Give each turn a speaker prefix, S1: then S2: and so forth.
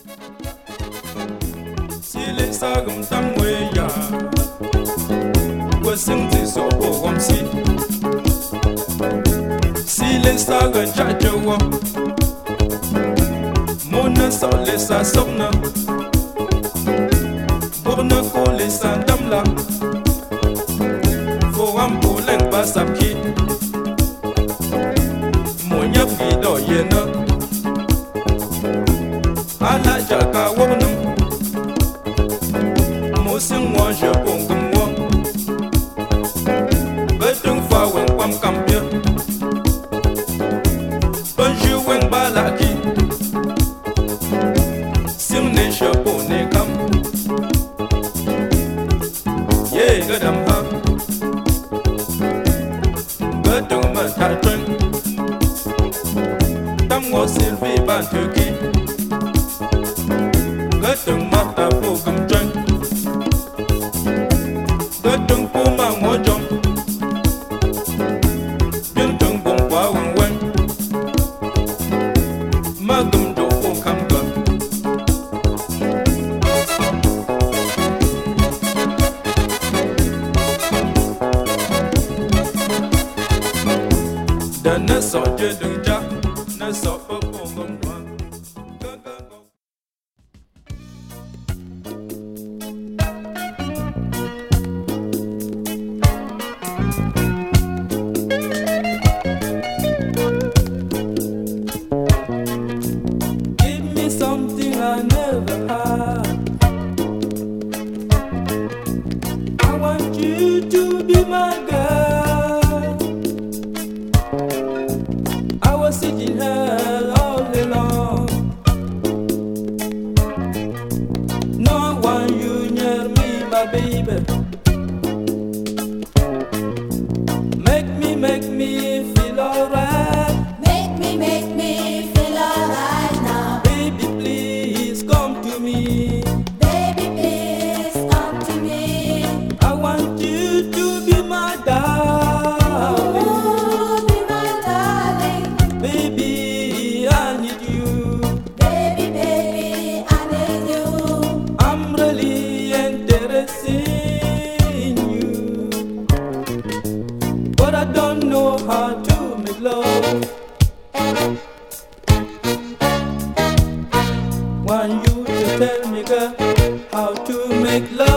S1: Sile sagum tamweya Wasing ziso o wamsi Sile saga jajawa Mona sole sa somna Borna kole sa damla Foram poleng basapki Monya pido yena Ala jaka wonum Sing moi je bon comme moi Betung fa wen kwam kampia Bonjour wen balaki Sing ne chapeau ne kam Ye gadam ha Betung ma tatun Tam ngo silvi ban tuki Betung ma ta po kum chen Tung pu ma ngo jom Biên tung bông quá quăng quanh Ma gum đồ bông khăm gần Đã nó sợ chưa đừng chắc Nó sợ bớt bông gom hoa Something I never had. I want you to be my girl. I was seeking her all along. No one you near me, my baby. Make me feel alright.
S2: Make me feel alright now.
S1: Baby, please come to me.
S2: Baby, please come to me.
S1: I want you to be my darling.
S2: Oh, be my darling.
S1: Baby, I need you.
S2: Baby, I need you.
S1: I'm really interested in you, but I don't know how to make love. Want you to tell me, girl, how to make love.